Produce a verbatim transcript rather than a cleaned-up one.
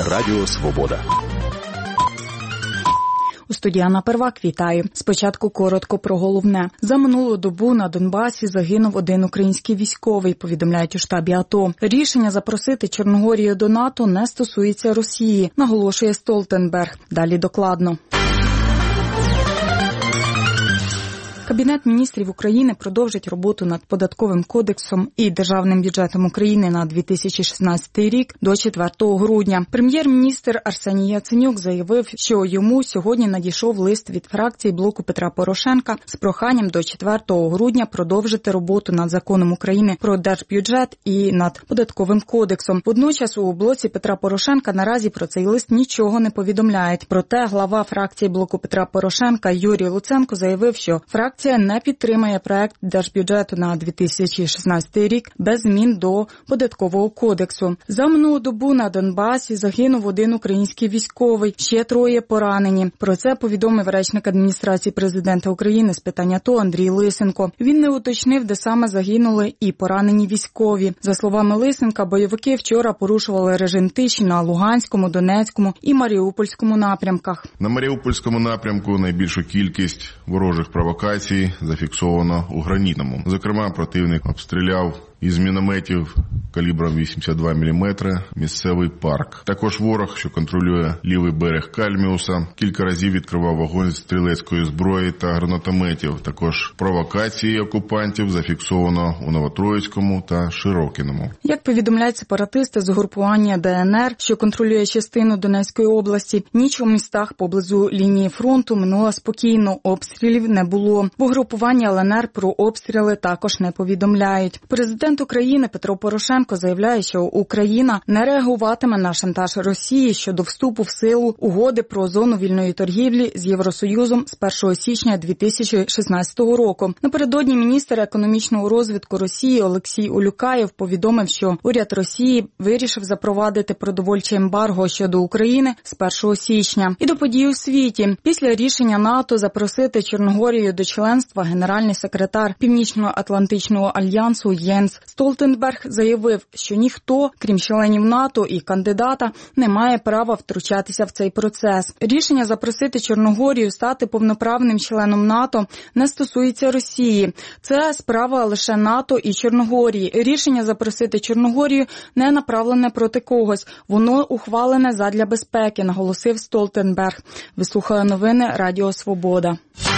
Радіо Свобода. У студії Анна Первак, вітаю. Спочатку коротко про головне. За минулу добу на Донбасі загинув один український військовий, повідомляють у штабі АТО. Рішення запросити Чорногорію до НАТО не стосується Росії, наголошує Столтенберг. Далі докладно. Кабінет міністрів України продовжить роботу над Податковим кодексом і Державним бюджетом України на дві тисячі шістнадцятий рік до четвертого грудня. Прем'єр-міністр Арсеній Яценюк заявив, що йому сьогодні надійшов лист від фракції блоку Петра Порошенка з проханням до четвертого грудня продовжити роботу над Законом України про держбюджет і над Податковим кодексом. Водночас у блоці Петра Порошенка наразі про цей лист нічого не повідомляють. Проте глава фракції блоку Петра Порошенка Юрій Луценко заявив, що фракція Фракція не підтримає проект держбюджету на дві тисячі шістнадцятий рік без змін до Податкового кодексу. За минулу добу на Донбасі загинув один український військовий, ще троє поранені. Про це повідомив речник адміністрації президента України з питань АТО Андрій Лисенко. Він не уточнив, де саме загинули і поранені військові. За словами Лисенка, бойовики вчора порушували режим тиші на Луганському, Донецькому і Маріупольському напрямках. На Маріупольському напрямку найбільшу кількість ворожих провокацій зафіксовано у Гранітному. Зокрема, противник обстріляв із мінометів калібром вісімдесят два міліметри місцевий парк. Також ворог, що контролює лівий берег Кальміуса, кілька разів відкривав вогонь з стрілецької зброї та гранатометів. Також провокації окупантів зафіксовано у Новотроїцькому та Широкіному. Як повідомляють сепаратисти з угрупування ДНР, що контролює частину Донецької області, ніч у містах поблизу лінії фронту минула спокійно, обстрілів не було. В угрупуванні ЛНР про обстріли також не повідомляють. Президент Президент України Петро Порошенко заявляє, що Україна не реагуватиме на шантаж Росії щодо вступу в силу угоди про зону вільної торгівлі з Євросоюзом з першого січня дві тисячі шістнадцятого року. Напередодні міністр економічного розвитку Росії Олексій Улюкаєв повідомив, що уряд Росії вирішив запровадити продовольче ембарго щодо України з першого січня. І до подій у світі. Після рішення НАТО запросити Чорногорію до членства генеральний секретар Північно-Атлантичного альянсу Єнс Столтенберг заявив, що ніхто, крім членів НАТО і кандидата, не має права втручатися в цей процес. Рішення запросити Чорногорію стати повноправним членом НАТО не стосується Росії. Це справа лише НАТО і Чорногорії. Рішення запросити Чорногорію не направлене проти когось. Воно ухвалене задля безпеки, наголосив Столтенберг. Ви слухали новини Радіо Свобода.